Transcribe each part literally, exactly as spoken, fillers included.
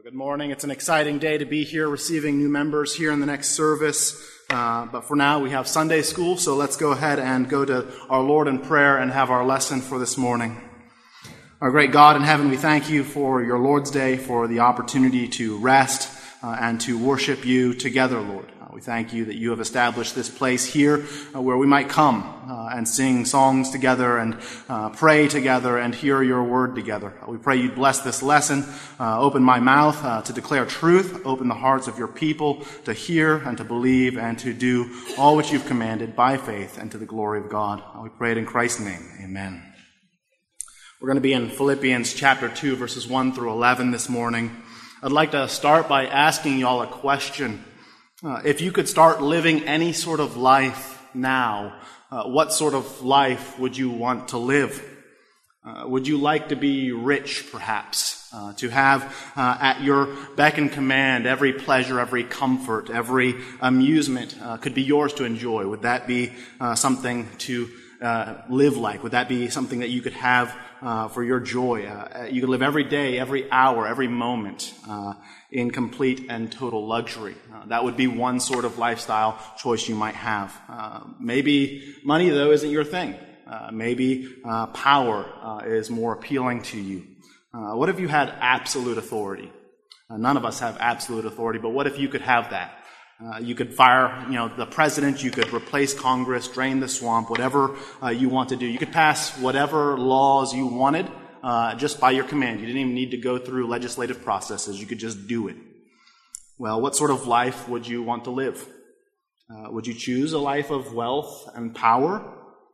Good morning. It's an exciting day to be here receiving new members here in the next service. Uh, but for now, we have Sunday school, so let's go ahead and go to our Lord in prayer and have our lesson for this morning. Our great God in heaven, we thank you for your Lord's Day, for the opportunity to rest uh, and to worship you together, Lord. Uh, we thank you that you have established this place here uh, where we might come uh, and sing songs together and uh, pray together and hear your word together. Uh, we pray you'd bless this lesson, uh, open my mouth uh, to declare truth, open the hearts of your people to hear and to believe and to do all which you've commanded by faith and to the glory of God. Uh, we pray it in Christ's name. Amen. We're going to be in Philippians chapter two, verses one through eleven this morning. I'd like to start by asking y'all a question. Uh, if you could start living any sort of life now, uh, what sort of life would you want to live? Uh, would you like to be rich, perhaps? Uh, to have uh, at your beck and command every pleasure, every comfort, every amusement uh, could be yours to enjoy? Would that be uh, something to uh, live like? Would that be something that you could have uh, for your joy? Uh, you could live every day, every hour, every moment uh, in complete and total luxury. Uh, that would be one sort of lifestyle choice you might have. Uh, maybe money, though, isn't your thing. Uh, maybe uh, power uh, is more appealing to you. Uh, what if you had absolute authority? Uh, none of us have absolute authority, but what if you could have that? Uh, you could fire, you know, the president, you could replace Congress, drain the swamp, whatever uh, you want to do. You could pass whatever laws you wanted uh, just by your command. You didn't even need to go through legislative processes. You could just do it. Well, what sort of life would you want to live? Uh, would you choose a life of wealth and power?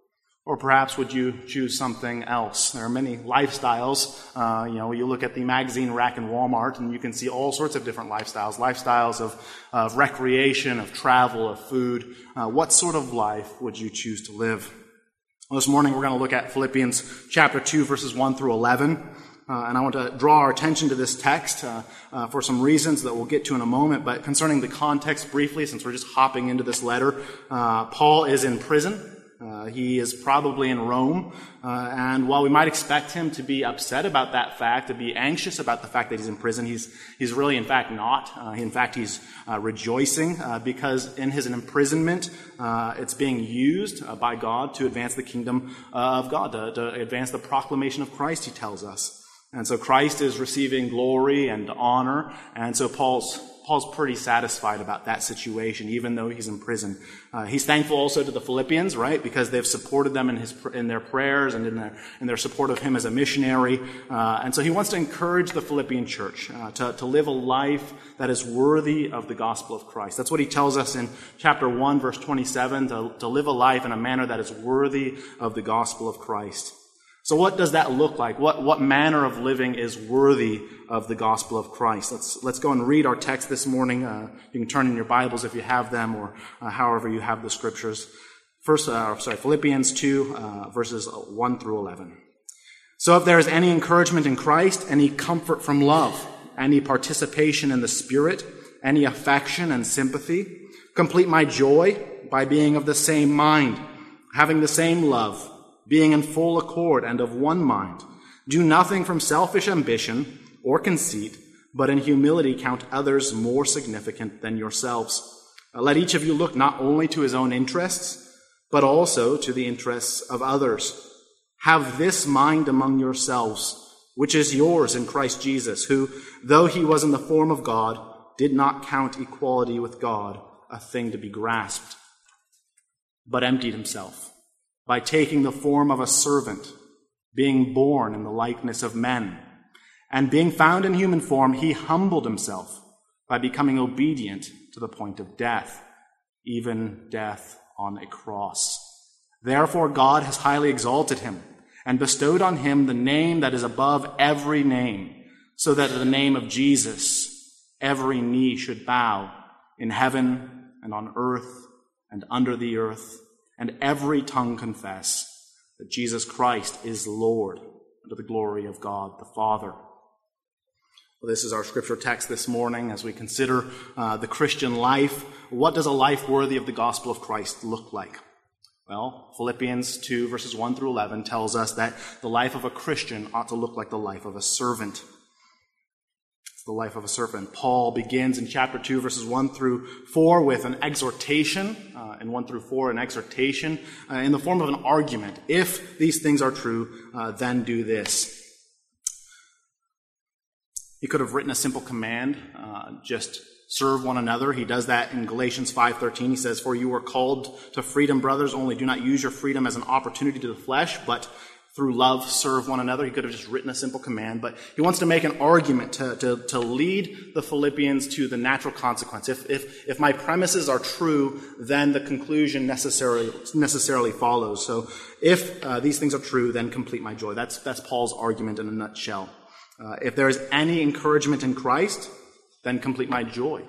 Or perhaps would you choose something else? There are many lifestyles. Uh, you know, you look at the magazine rack in Walmart and you can see all sorts of different lifestyles. Lifestyles of, of recreation, of travel, of food. Uh, what sort of life would you choose to live? Well, this morning we're going to look at Philippians chapter two, verses one through eleven. Uh, and I want to draw our attention to this text uh, uh, for some reasons that we'll get to in a moment. But concerning the context briefly, since we're just hopping into this letter, uh, Paul is in prison. Uh, he is probably in Rome, uh, and while we might expect him to be upset about that fact, to be anxious about the fact that he's in prison, he's he's really, in fact, not. Uh, in fact, he's uh, rejoicing uh, because in his imprisonment, uh, it's being used uh, by God to advance the kingdom uh, of God, to, to advance the proclamation of Christ, he tells us. And so Christ is receiving glory and honor, and so Paul's Paul's pretty satisfied about that situation, even though he's in prison. Uh, he's thankful also to the Philippians, right, because they've supported them in his in their prayers and in their in their support of him as a missionary. Uh, and so he wants to encourage the Philippian church uh, to to live a life that is worthy of the gospel of Christ. That's what he tells us in chapter one, verse twenty-seven, to, to live a life in a manner that is worthy of the gospel of Christ. So what does that look like? What what manner of living is worthy of the gospel of Christ? Let's let's go and read our text this morning. Uh, you can turn in your Bibles if you have them, or uh, however you have the scriptures. First, uh, sorry, Philippians two, uh, verses one through eleven. So if there is any encouragement in Christ, any comfort from love, any participation in the Spirit, any affection and sympathy, complete my joy by being of the same mind, having the same love, being in full accord and of one mind. Do nothing from selfish ambition or conceit, but in humility count others more significant than yourselves. Uh, let each of you look not only to his own interests, but also to the interests of others. Have this mind among yourselves, which is yours in Christ Jesus, who, though he was in the form of God, did not count equality with God a thing to be grasped, but emptied himself by taking the form of a servant, being born in the likeness of men. And being found in human form, he humbled himself by becoming obedient to the point of death, even death on a cross. Therefore God has highly exalted him and bestowed on him the name that is above every name, so that at the name of Jesus every knee should bow in heaven and on earth and under the earth, and every tongue confess that Jesus Christ is Lord, unto the glory of God the Father. Well, this is our scripture text this morning as we consider uh, the Christian life. What does a life worthy of the gospel of Christ look like? Well, Philippians two, verses one through eleven tells us that the life of a Christian ought to look like the life of a servant. It's the life of a servant. Paul begins in chapter two, verses one through four with an exhortation, uh, and one through four, an exhortation uh, in the form of an argument. If these things are true, uh, then do this. He could have written a simple command, uh, just serve one another. He does that in Galatians five thirteen. He says, "For you were called to freedom, brothers, only do not use your freedom as an opportunity to the flesh, but through love serve one another." He could have just written a simple command, but he wants to make an argument to, to, to lead the Philippians to the natural consequence. If, if, if my premises are true, then the conclusion necessarily, necessarily follows. So if uh, these things are true, then complete my joy. That's, that's Paul's argument in a nutshell. Uh, if there is any encouragement in Christ, then complete my joy.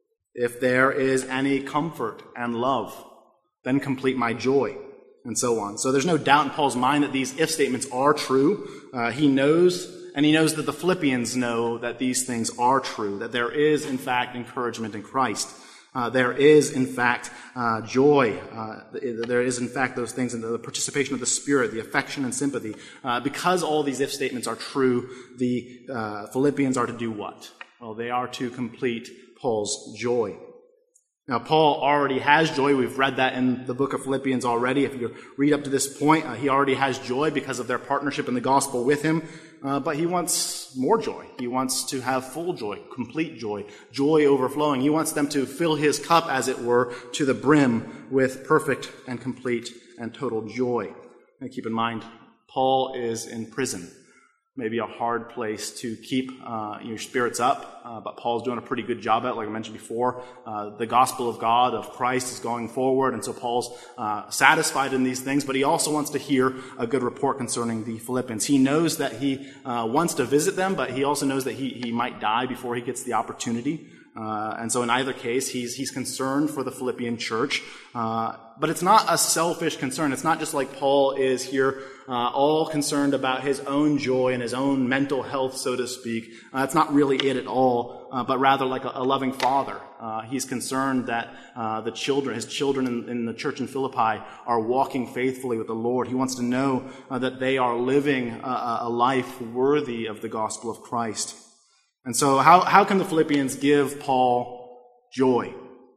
If there is any comfort and love, then complete my joy, and so on. So there's no doubt in Paul's mind that these if statements are true. Uh, he knows, and he knows that the Philippians know that these things are true, that there is, in fact, encouragement in Christ. Uh, there is, in fact, uh, joy. Uh, there is, in fact, those things in the participation of the Spirit, the affection and sympathy. Uh, because all these if statements are true, the uh, Philippians are to do what? Well, they are to complete Paul's joy. Now, Paul already has joy. We've read that in the book of Philippians already. If you read up to this point, uh, he already has joy because of their partnership in the gospel with him. Uh, but he wants more joy. He wants to have full joy, complete joy, joy overflowing. He wants them to fill his cup, as it were, to the brim with perfect and complete and total joy. And keep in mind, Paul is in prison. Maybe a hard place to keep uh, your spirits up, uh, but Paul's doing a pretty good job at it, like I mentioned before. Uh, the gospel of God, of Christ, is going forward, and so Paul's uh, satisfied in these things, but he also wants to hear a good report concerning the Philippians. He knows that he uh, wants to visit them, but he also knows that he, he might die before he gets the opportunity. Uh, and so in either case, he's he's concerned for the Philippian church. Uh, but it's not a selfish concern. It's not just like Paul is here uh, all concerned about his own joy and his own mental health, so to speak. Uh, it's not really it at all, uh, but rather like a, a loving father. Uh, he's concerned that uh, the children, his children in, in the church in Philippi, are walking faithfully with the Lord. He wants to know uh, that they are living a, a life worthy of the gospel of Christ. And so how, how can the Philippians give Paul joy?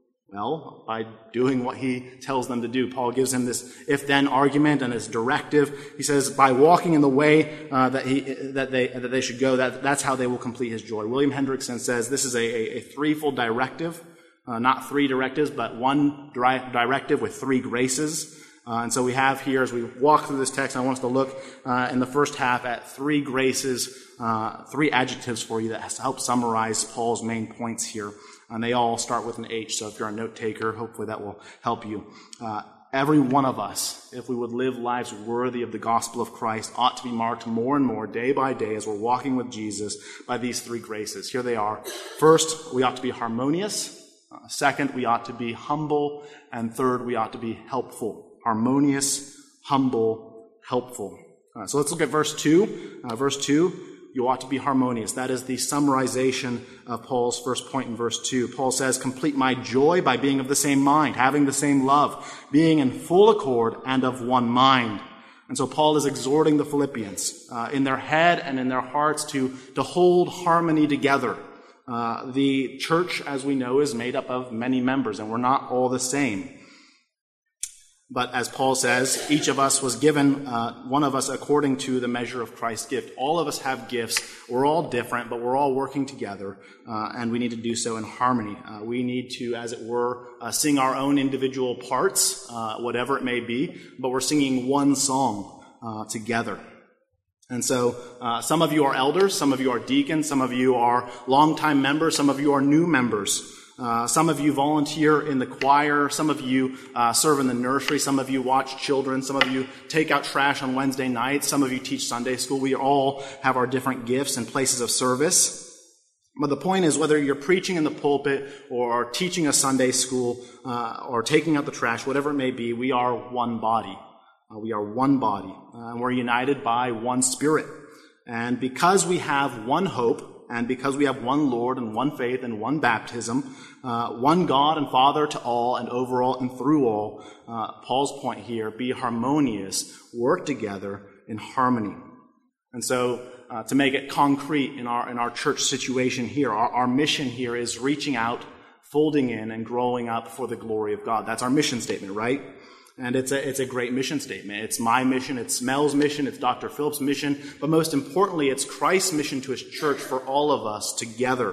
Well, by doing what he tells them to do. Paul gives him this if-then argument and his directive. He says, by walking in the way uh, that he that they that they should go, that that's how they will complete his joy. William Hendrickson says this is a, a, a threefold directive, uh, not three directives, but one di- directive with three graces. Uh, and so we have here, as we walk through this text, I want us to look uh, in the first half at three graces, uh, three adjectives for you that help summarize Paul's main points here. And they all start with an H, so if you're a note taker, hopefully that will help you. Uh, every one of us, if we would live lives worthy of the gospel of Christ, ought to be marked more and more day by day as we're walking with Jesus by these three graces. Here they are. First, we ought to be harmonious. Uh, second, we ought to be humble. And third, we ought to be helpful. Harmonious, humble, helpful. Uh, so let's look at verse two. Uh, verse two, you ought to be harmonious. That is the summarization of Paul's first point in verse two. Paul says, complete my joy by being of the same mind, having the same love, being in full accord and of one mind. And so Paul is exhorting the Philippians uh, in their head and in their hearts to, to hold harmony together. Uh, the church, as we know, is made up of many members, and we're not all the same. But as Paul says, each of us was given, uh, one of us according to the measure of Christ's gift. All of us have gifts. We're all different, but we're all working together, uh, and we need to do so in harmony. Uh, we need to, as it were, uh, sing our own individual parts, uh, whatever it may be, but we're singing one song uh, together. And so uh, some of you are elders, some of you are deacons, some of you are longtime members, some of you are new members. Uh, some of you volunteer in the choir, some of you uh, serve in the nursery, some of you watch children, some of you take out trash on Wednesday nights, some of you teach Sunday school. We all have our different gifts and places of service. But the point is, whether you're preaching in the pulpit or teaching a Sunday school uh, or taking out the trash, whatever it may be, we are one body. Uh, we are one body, uh, and we're united by one Spirit. And because we have one hope, and because we have one Lord and one faith and one baptism, uh, one God and Father to all and over all and through all, uh, Paul's point here, be harmonious, work together in harmony. And so uh, to make it concrete in our in our church situation here, our, our mission here is reaching out, folding in, and growing up for the glory of God. That's our mission statement, right? And it's a it's a great mission statement. It's my mission, it's Mel's mission, it's Doctor Phillips' mission, but most importantly, it's Christ's mission to his church for all of us together.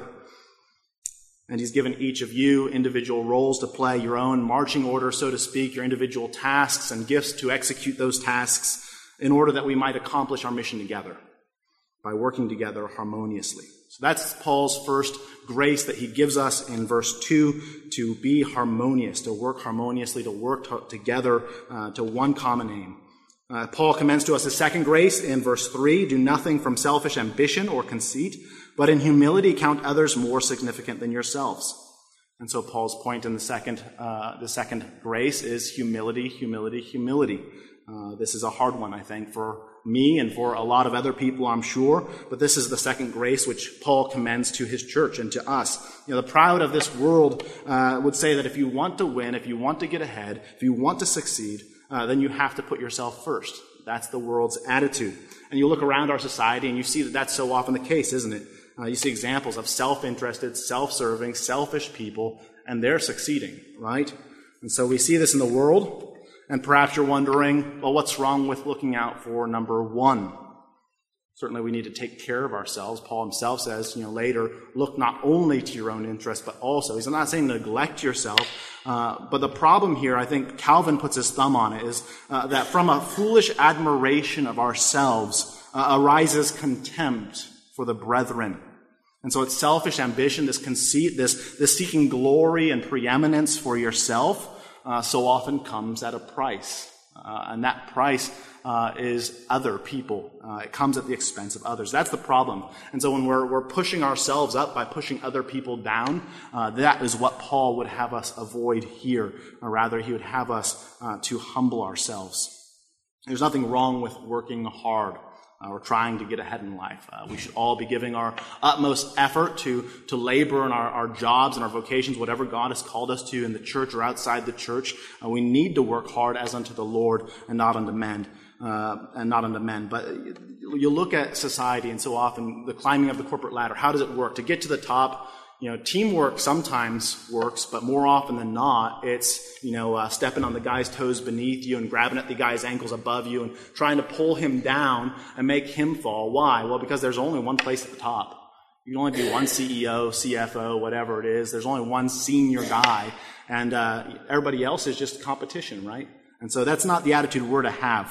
And he's given each of you individual roles to play, your own marching order, so to speak, your individual tasks and gifts to execute those tasks in order that we might accomplish our mission together by working together harmoniously. So that's Paul's first grace that he gives us in verse two, to be harmonious, to work harmoniously, to work to- together uh, to one common aim. Uh, Paul commends to us a second grace in verse three, do nothing from selfish ambition or conceit, but in humility count others more significant than yourselves. And so Paul's point in the second, uh, the second grace is humility, humility, humility. Uh, this is a hard one, I think, for me and for a lot of other people, I'm sure. But this is the second grace which Paul commends to his church and to us. You know, the proud of this world uh, would say that if you want to win, if you want to get ahead, if you want to succeed, uh, then you have to put yourself first. That's the world's attitude. And you look around our society and you see that that's so often the case, isn't it? Uh, you see examples of self-interested, self-serving, selfish people, and they're succeeding, right? And so we see this in the world. And perhaps you're wondering, well, what's wrong with looking out for number one? Certainly we need to take care of ourselves. Paul himself says, you know, later, look not only to your own interest, but also. He's not saying neglect yourself. Uh, but the problem here, I think Calvin puts his thumb on it, is uh, that from a foolish admiration of ourselves uh, arises contempt for the brethren. And so it's selfish ambition, this conceit, this, this seeking glory and preeminence for yourself, Uh, so often comes at a price. Uh, and that price uh, is other people. Uh, it comes at the expense of others. That's the problem. And so when we're, we're pushing ourselves up by pushing other people down, uh, that is what Paul would have us avoid here. Or rather, he would have us uh, to humble ourselves. There's nothing wrong with working hard. Uh, we're trying to get ahead in life. Uh, we should all be giving our utmost effort to, to labor in our, our jobs and our vocations, whatever God has called us to in the church or outside the church. Uh, we need to work hard as unto the Lord and not unto men. Uh, and not unto men. But you look at society and so often the climbing of the corporate ladder. How does it work? To get to the top, you know, teamwork sometimes works, but more often than not, it's, you know, uh, stepping on the guy's toes beneath you and grabbing at the guy's ankles above you and trying to pull him down and make him fall. Why? Well, because there's only one place at the top. You can only be one C E O, C F O, whatever it is. There's only one senior guy, and uh, everybody else is just competition, right? And so that's not the attitude we're to have.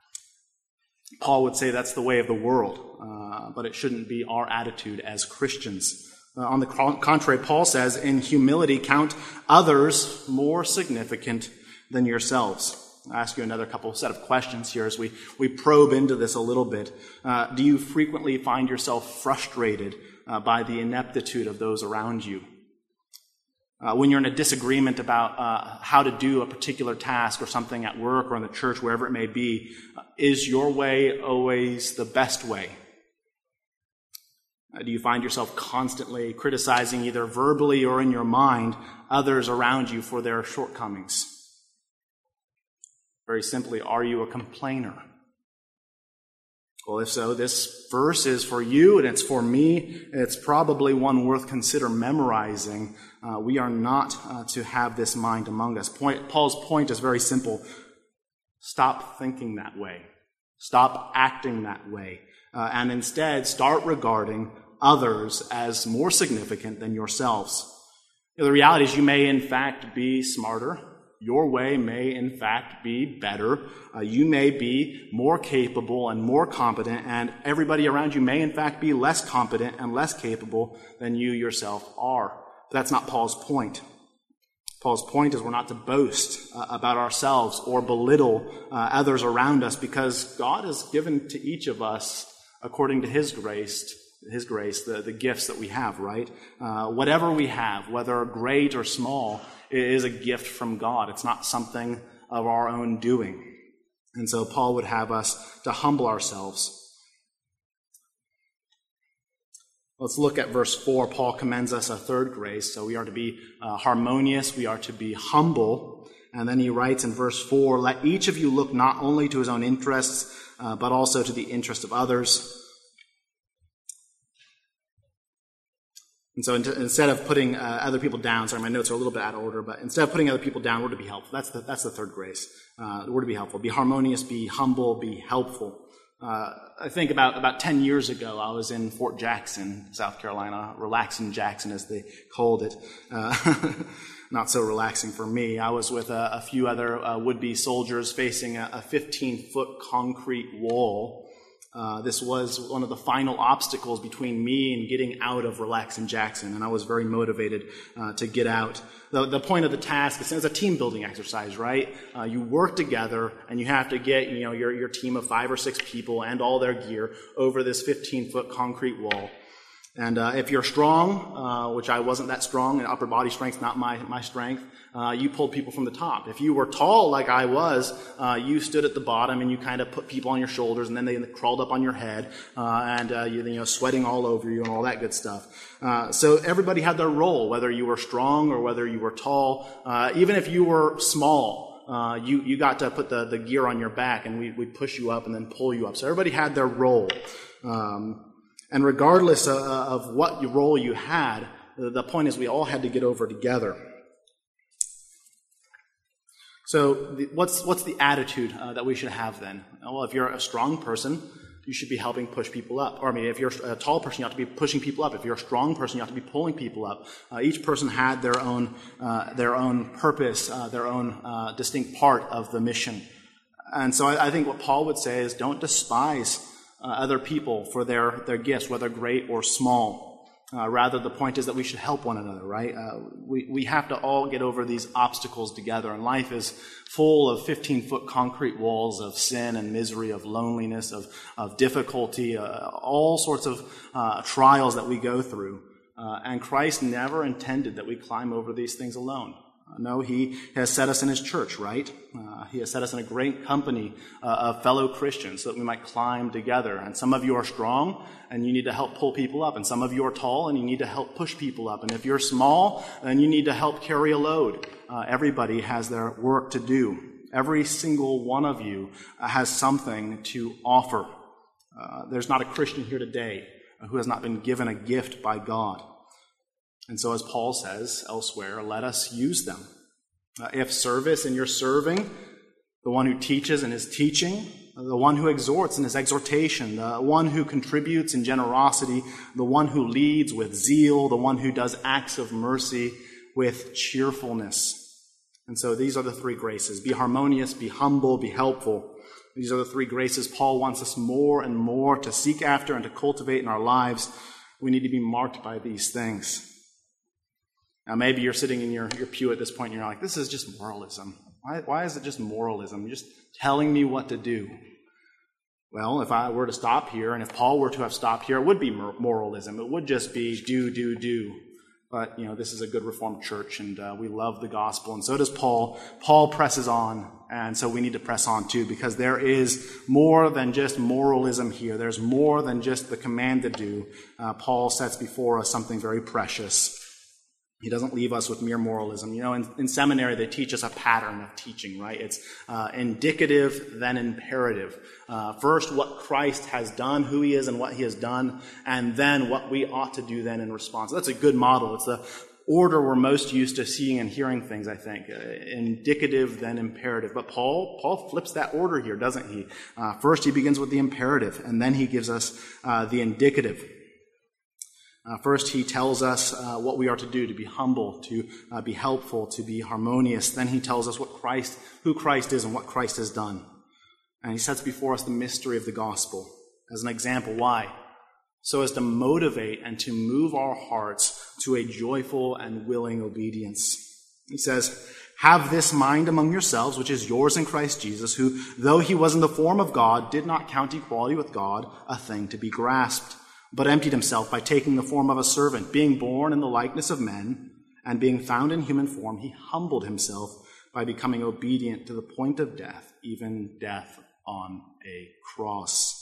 Paul would say that's the way of the world, uh, but it shouldn't be our attitude as Christians. Uh, on the contrary, Paul says, in humility, count others more significant than yourselves. I'll ask you another couple set of questions here as we, we probe into this a little bit. Uh, do you frequently find yourself frustrated uh, by the ineptitude of those around you? Uh, when you're in a disagreement about uh, how to do a particular task or something at work or in the church, wherever it may be, uh, is your way always the best way? Uh, do you find yourself constantly criticizing, either verbally or in your mind, others around you for their shortcomings? Very simply, are you a complainer? Well, if so, this verse is for you and it's for me. It's probably one worth consider memorizing. Uh, we are not uh, to have this mind among us. Point, Paul's point is very simple. Stop thinking that way. Stop acting that way. Uh, and instead, start regarding others as more significant than yourselves. You know, the reality is you may, in fact, be smarter. Your way may, in fact, be better. Uh, you may be more capable and more competent, and everybody around you may, in fact, be less competent and less capable than you yourself are. But that's not Paul's point. Paul's point is we're not to boast uh, about ourselves or belittle uh, others around us, because God has given to each of us, according to His grace, His grace, the, the gifts that we have, right? Uh, whatever we have, whether great or small, is a gift from God. It's not something of our own doing. And so Paul would have us to humble ourselves. Let's look at verse four. Paul commends us a third grace. So we are to be uh, harmonious. We are to be humble. And then he writes in verse four, let each of you look not only to his own interests, uh, but also to the interest of others. And so instead of putting uh, other people down, sorry, my notes are a little bit out of order, but instead of putting other people down, we're to be helpful. That's the, that's the third grace. Uh, we're to be helpful. Be harmonious, be humble, be helpful. Uh, I think about, about ten years ago, I was in Fort Jackson, South Carolina, relaxing Jackson as they called it. Uh, not so relaxing for me. I was with a, a few other uh, would-be soldiers facing a fifteen-foot concrete wall. Uh, this was one of the final obstacles between me and getting out of relaxing Jackson, and I was very motivated uh, to get out. The, the point of the task is it's a team-building exercise, right? Uh, you work together, and you have to get you know your, your team of five or six people and all their gear over this fifteen-foot concrete wall. And uh, if you're strong, uh, which I wasn't that strong, and upper body strength not my my strength, uh, you pulled people from the top. If you were tall like I was, uh, you stood at the bottom and you kind of put people on your shoulders, and then they crawled up on your head, uh, and uh, you, you know sweating all over you and all that good stuff. Uh, so everybody had their role, whether you were strong or whether you were tall. Uh, even if you were small, uh, you you got to put the the gear on your back, and we we'd push you up and then pull you up. So everybody had their role. Um, And regardless of what role you had, the point is we all had to get over together. So what's what's the attitude uh, that we should have then? Well, if you're a strong person, you should be helping push people up. Or I mean, if you're a tall person, you have to be pushing people up. If you're a strong person, you have to be pulling people up. Uh, each person had their own uh, their own purpose, uh, their own uh, distinct part of the mission. And so I, I think what Paul would say is don't despise Uh, other people for their, their gifts, whether great or small. Uh, rather, the point is that we should help one another, right? Uh, we, we have to all get over these obstacles together, and life is full of fifteen-foot concrete walls of sin and misery, of loneliness, of, of difficulty, uh, all sorts of uh, trials that we go through. Uh, and Christ never intended that we climb over these things alone. No, he has set us in his church, right? Uh, he has set us in a great company uh, of fellow Christians so that we might climb together. And some of you are strong, and you need to help pull people up. And some of you are tall, and you need to help push people up. And if you're small, then you need to help carry a load. Uh, everybody has their work to do. Every single one of you uh, has something to offer. Uh, there's not a Christian here today who has not been given a gift by God. And so, as Paul says elsewhere, let us use them. Uh, if service and you're serving, the one who teaches in his teaching, the one who exhorts in his exhortation, the one who contributes in generosity, the one who leads with zeal, the one who does acts of mercy with cheerfulness. And so these are the three graces. Be harmonious, be humble, be helpful. These are the three graces Paul wants us more and more to seek after and to cultivate in our lives. We need to be marked by these things. Now, maybe you're sitting in your, your pew at this point and you're like, this is just moralism. Why, why is it just moralism? You're just telling me what to do. Well, if I were to stop here, and if Paul were to have stopped here, it would be moralism. It would just be do, do, do. But, you know, this is a good Reformed church, and uh, we love the gospel, and so does Paul. Paul presses on, and so we need to press on too, because there is more than just moralism here. There's more than just the command to do. Uh, Paul sets before us something very precious. He doesn't leave us with mere moralism. You know, in, in seminary, they teach us a pattern of teaching, right? It's uh, indicative, then imperative. Uh, first, what Christ has done, who he is and what he has done, and then what we ought to do then in response. That's a good model. It's the order we're most used to seeing and hearing things, I think. Uh, indicative, then imperative. But Paul, Paul flips that order here, doesn't he? Uh, first, he begins with the imperative, and then he gives us uh, the indicative. Uh, first, he tells us uh, what we are to do, to be humble, to uh, be helpful, to be harmonious. Then he tells us what Christ, who Christ is and what Christ has done. And he sets before us the mystery of the gospel as an example. Why? So as to motivate and to move our hearts to a joyful and willing obedience. He says, have this mind among yourselves, which is yours in Christ Jesus, who, though he was in the form of God, did not count equality with God a thing to be grasped, but emptied himself by taking the form of a servant, being born in the likeness of men, and being found in human form, he humbled himself by becoming obedient to the point of death, even death on a cross.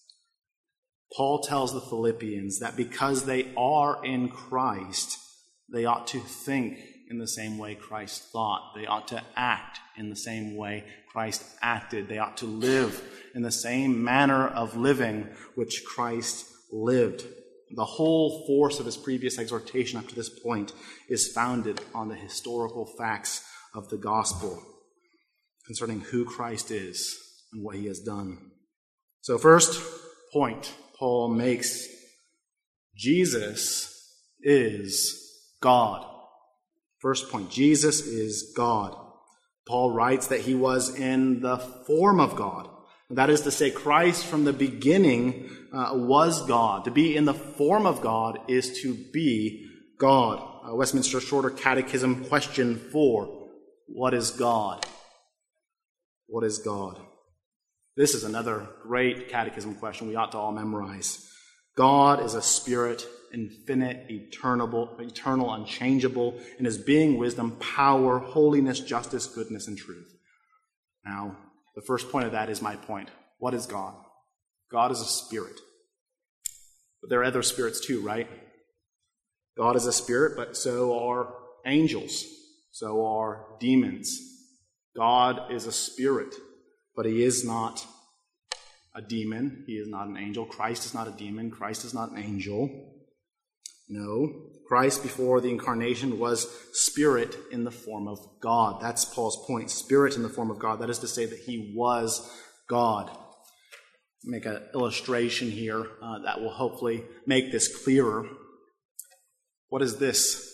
Paul tells the Philippians that because they are in Christ, they ought to think in the same way Christ thought. They ought to act in the same way Christ acted. They ought to live in the same manner of living which Christ lived. The whole force of his previous exhortation up to this point is founded on the historical facts of the gospel concerning who Christ is and what he has done. So first point Paul makes, Jesus is God. First point, Jesus is God. Paul writes that he was in the form of God. That is to say, Christ from the beginning uh, was God. To be in the form of God is to be God. Uh, Westminster Shorter Catechism, question four. What is God? What is God? This is another great catechism question we ought to all memorize. God is a spirit, infinite, eternal, eternal, unchangeable, in his being, wisdom, power, holiness, justice, goodness, and truth. Now, the first point of that is my point. What is God? God is a spirit. But there are other spirits too, right? God is a spirit, but so are angels. So are demons. God is a spirit, but he is not a demon. He is not an angel. Christ is not a demon. Christ is not an angel. No. Christ before the incarnation was spirit in the form of God. That's Paul's point. Spirit in the form of God. That is to say that he was God. Make an illustration here uh, that will hopefully make this clearer. What is this?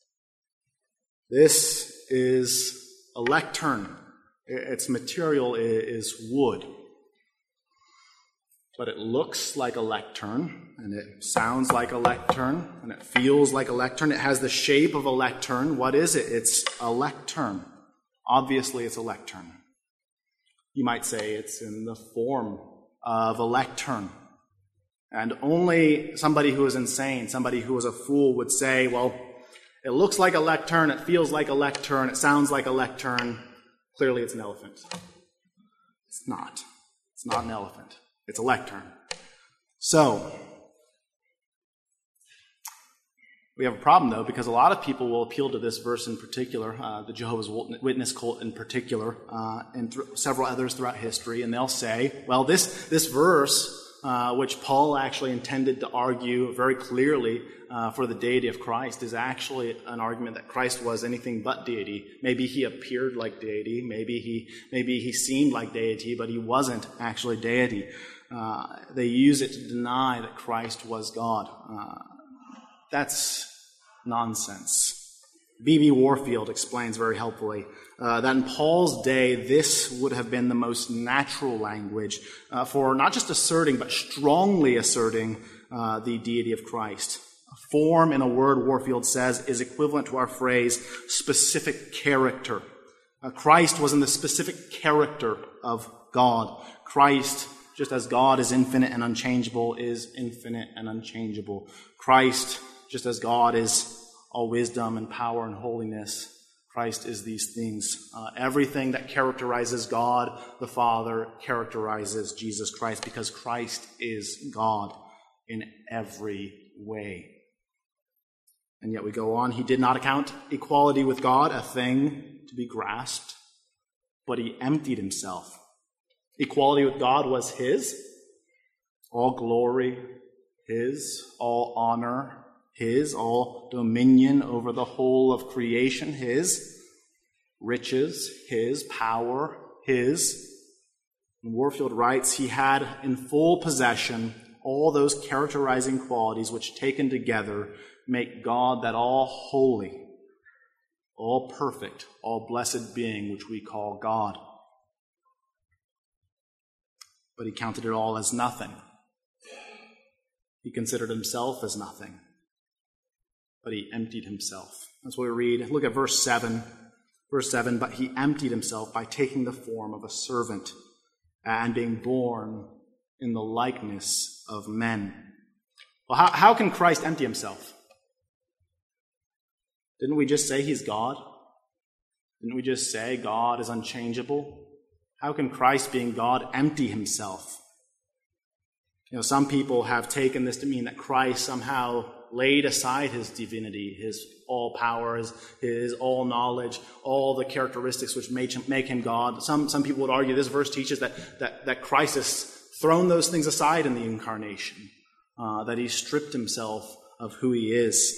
This is a lectern. Its material is wood. But it looks like a lectern, and it sounds like a lectern, and it feels like a lectern. It has the shape of a lectern. What is it? It's a lectern. Obviously, it's a lectern. You might say it's in the form of a lectern. And only somebody who is insane, somebody who is a fool would say, well, it looks like a lectern, it feels like a lectern, it sounds like a lectern. Clearly, it's an elephant. It's not. It's not an elephant. It's a lectern. So, we have a problem, though, because a lot of people will appeal to this verse in particular, uh, the Jehovah's Witness cult in particular, uh, and th- several others throughout history, and they'll say, well, this, this verse, uh, which Paul actually intended to argue very clearly uh, for the deity of Christ, is actually an argument that Christ was anything but deity. Maybe he appeared like deity, maybe he, maybe he seemed like deity, but he wasn't actually deity. Uh, they use it to deny that Christ was God. Uh, that's nonsense. B B Warfield explains very helpfully uh, that in Paul's day, this would have been the most natural language uh, for not just asserting, but strongly asserting uh, the deity of Christ. A form in a word, Warfield says, is equivalent to our phrase specific character. Uh, Christ was in the specific character of God. Christ, just as God is infinite and unchangeable, is infinite and unchangeable. Christ, just as God is all wisdom and power and holiness, Christ is these things. Uh, everything that characterizes God the Father characterizes Jesus Christ, because Christ is God in every way. And yet we go on, he did not account equality with God a thing to be grasped, but he emptied himself. Equality with God was his, all glory his, all honor his, all dominion over the whole of creation his, riches his, power his. And Warfield writes, he had in full possession all those characterizing qualities which taken together make God that all holy, all perfect, all blessed being which we call God. But he counted it all as nothing. He considered himself as nothing. But he emptied himself. That's what we read. Look at verse seven. Verse seven, but he emptied himself by taking the form of a servant and being born in the likeness of men. Well, how, how can Christ empty himself? Didn't we just say he's God? Didn't we just say God is unchangeable? How can Christ, being God, empty himself? You know, some people have taken this to mean that Christ somehow laid aside his divinity, his all power, his, his all knowledge, all the characteristics which make him, make him God. Some, some people would argue this verse teaches that, that, that Christ has thrown those things aside in the incarnation. uh, that he stripped himself of who he is.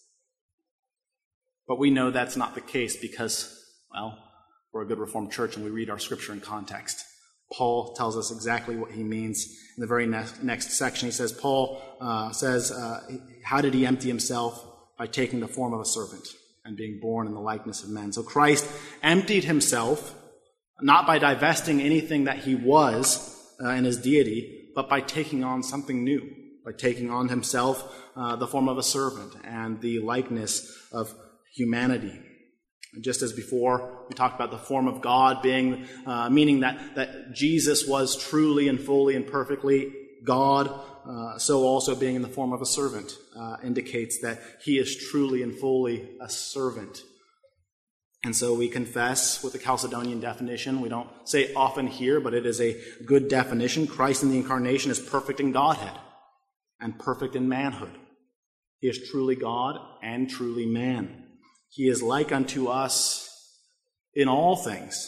But we know that's not the case because, well, we're a good Reformed church and we read our scripture in context. Paul tells us exactly what he means in the very next, next section. He says, Paul uh, says, uh, how did he empty himself? By taking the form of a servant and being born in the likeness of men. So Christ emptied himself, not by divesting anything that he was uh, in his deity, but by taking on something new, by taking on himself uh, the form of a servant and the likeness of humanity. Just as before, we talked about the form of God being, uh, meaning that, that Jesus was truly and fully and perfectly God, uh, so also being in the form of a servant uh, indicates that he is truly and fully a servant. And so we confess with the Chalcedonian definition. We don't say it often here, but it is a good definition. Christ in the incarnation is perfect in Godhead and perfect in manhood. He is truly God and truly man. He is like unto us in all things,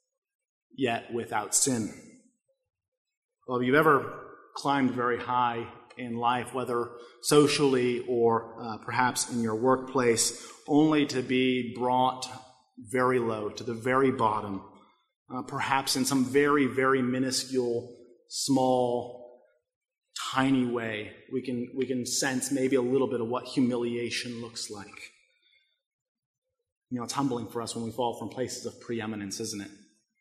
yet without sin. Well, if you've ever climbed very high in life, whether socially or uh, perhaps in your workplace, only to be brought very low, to the very bottom, uh, perhaps in some very, very minuscule, small, tiny way, we can, we can sense maybe a little bit of what humiliation looks like. You know, it's humbling for us when we fall from places of preeminence, isn't it?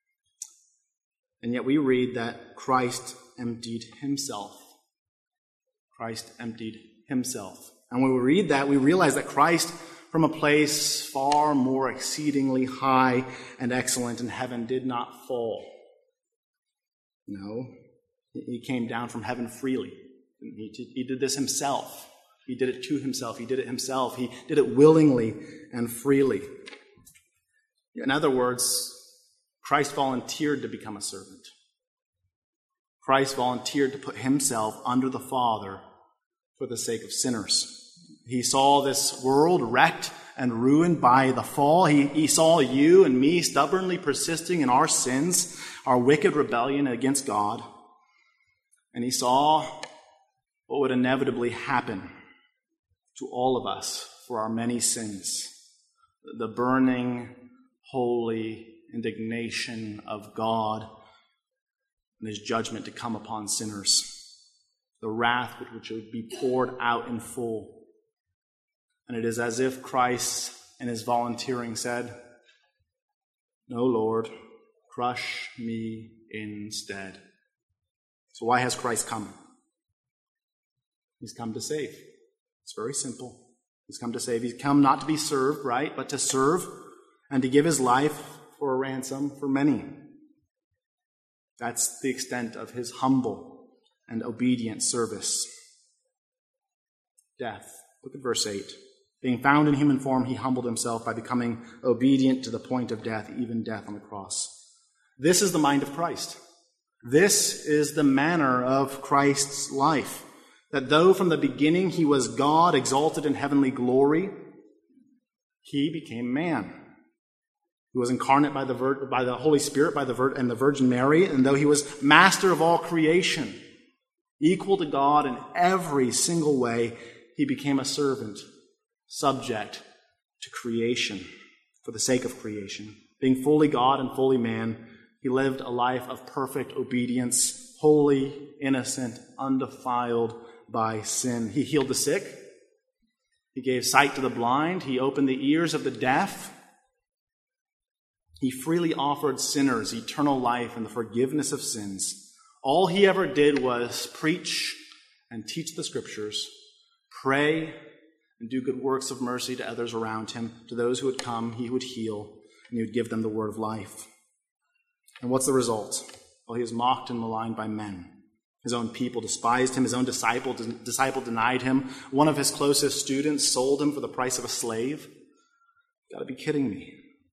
And yet we read that Christ emptied himself. Christ emptied himself. And when we read that, we realize that Christ, from a place far more exceedingly high and excellent in heaven, did not fall. No, he came down from heaven freely. He, he did this himself. He did it to himself. He did it himself. He did it willingly and freely. In other words, Christ volunteered to become a servant. Christ volunteered to put himself under the Father for the sake of sinners. He saw this world wrecked and ruined by the fall. He, he saw you and me stubbornly persisting in our sins, our wicked rebellion against God. And he saw what would inevitably happen to all of us for our many sins. The burning, holy indignation of God and his judgment to come upon sinners. The wrath which would be poured out in full. And it is as if Christ in his volunteering said, "No, Lord, crush me instead." So why has Christ come? He's come to save. It's very simple. He's come to save. He's come not to be served, right, but to serve and to give his life for a ransom for many. That's the extent of his humble and obedient service. Death. Look at verse eight. Being found in human form, he humbled himself by becoming obedient to the point of death, even death on the cross. This is the mind of Christ. This is the manner of Christ's life. That though from the beginning he was God, exalted in heavenly glory, he became man. He was incarnate by the Vir- by the Holy Spirit by the Vir- and the Virgin Mary, and though he was master of all creation, equal to God in every single way, he became a servant, subject to creation, for the sake of creation. Being fully God and fully man, he lived a life of perfect obedience, holy, innocent, undefiled by sin. He healed the sick. He gave sight to the blind. He opened the ears of the deaf. He freely offered sinners eternal life and the forgiveness of sins. All he ever did was preach and teach the scriptures, pray and do good works of mercy to others around him. To those who would come, he would heal, and he would give them the word of life. And what's the result? Well, he was mocked and maligned by men. His own people despised him. His own disciple, disciple denied him. One of his closest students sold him for the price of a slave. You've got to be kidding me.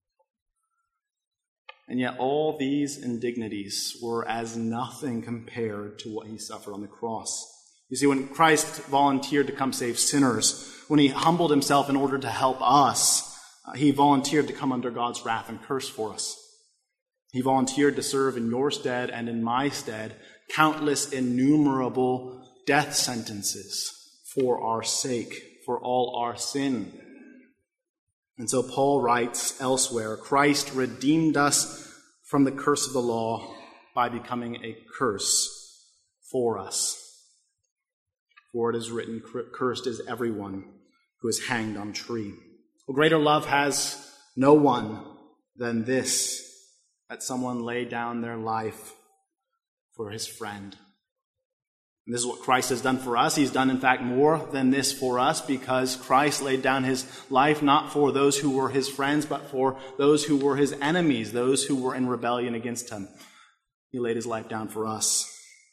And yet all these indignities were as nothing compared to what he suffered on the cross. You see, when Christ volunteered to come save sinners, when he humbled himself in order to help us, uh, he volunteered to come under God's wrath and curse for us. He volunteered to serve in your stead and in my stead countless innumerable death sentences for our sake, for all our sin. And so Paul writes elsewhere, Christ redeemed us from the curse of the law by becoming a curse for us. For it is written, cursed is everyone who is hanged on a tree. Well, greater love has no one than this, that someone lay down their life for his friend. And this is what Christ has done for us. He's done, in fact, more than this for us, because Christ laid down his life not for those who were his friends, but for those who were his enemies, those who were in rebellion against him. He laid his life down for us.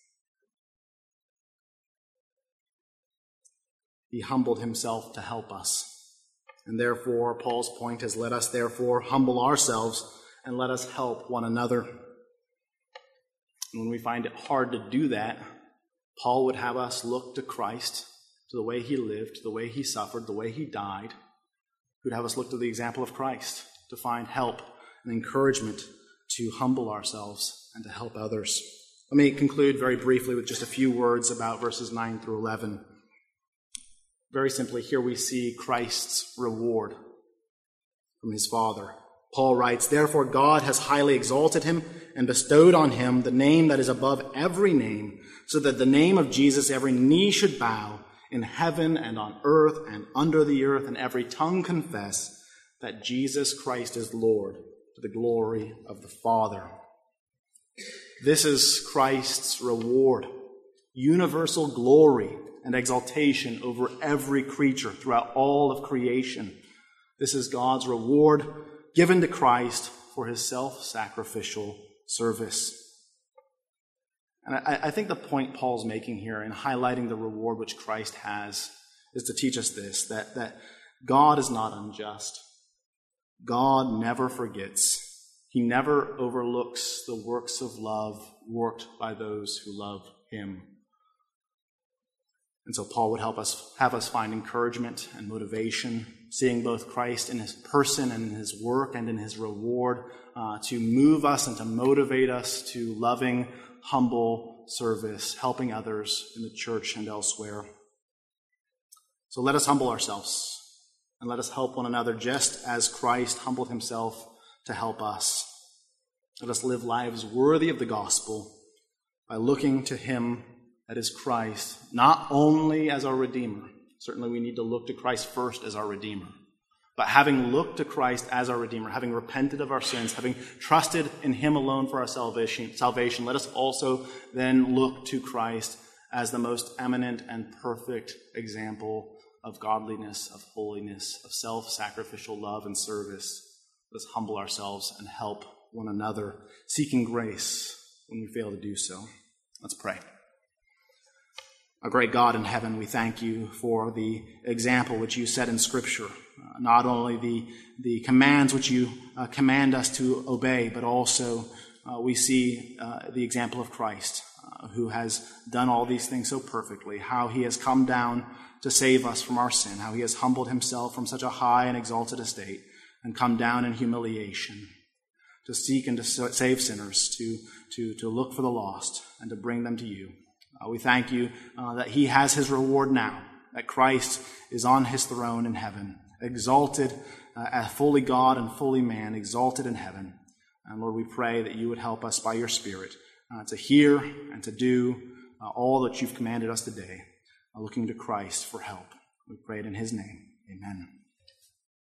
He humbled himself to help us. And therefore, Paul's point is, let us therefore humble ourselves and let us help one another. And when we find it hard to do that, Paul would have us look to Christ, to the way he lived, to the way he suffered, the way he died. He would have us look to the example of Christ to find help and encouragement to humble ourselves and to help others. Let me conclude very briefly with just a few words about verses nine through eleven. Very simply, here we see Christ's reward from his Father. Paul writes, therefore God has highly exalted him and bestowed on him the name that is above every name, so that the name of Jesus every knee should bow in heaven and on earth and under the earth, and every tongue confess that Jesus Christ is Lord, to the glory of the Father. This is Christ's reward, universal glory and exaltation over every creature throughout all of creation. This is God's reward given to Christ for his self-sacrificial service. And I, I think the point Paul's making here in highlighting the reward which Christ has is to teach us this, that, that God is not unjust. God never forgets. He never overlooks the works of love worked by those who love him. And so Paul would help us, have us find encouragement and motivation, seeing both Christ in his person and in his work and in his reward, uh, to move us and to motivate us to loving, humble service, helping others in the church and elsewhere. So let us humble ourselves and let us help one another just as Christ humbled himself to help us. Let us live lives worthy of the gospel by looking to him, that is Christ, not only as our Redeemer. Certainly we need to look to Christ first as our Redeemer. But having looked to Christ as our Redeemer, having repented of our sins, having trusted in him alone for our salvation, salvation, let us also then look to Christ as the most eminent and perfect example of godliness, of holiness, of self-sacrificial love and service. Let us humble ourselves and help one another, seeking grace when we fail to do so. Let's pray. Our great God in heaven, we thank you for the example which you set in Scripture, uh, not only the, the commands which you uh, command us to obey, but also uh, we see uh, the example of Christ, uh, who has done all these things so perfectly, how he has come down to save us from our sin, how he has humbled himself from such a high and exalted estate and come down in humiliation to seek and to save sinners, to, to, to look for the lost and to bring them to you. Uh, we thank you uh, that he has his reward now, that Christ is on his throne in heaven, exalted uh, as fully God and fully man, exalted in heaven. And Lord, we pray that you would help us by your Spirit uh, to hear and to do uh, all that you've commanded us today, uh, looking to Christ for help. We pray it in his name. Amen.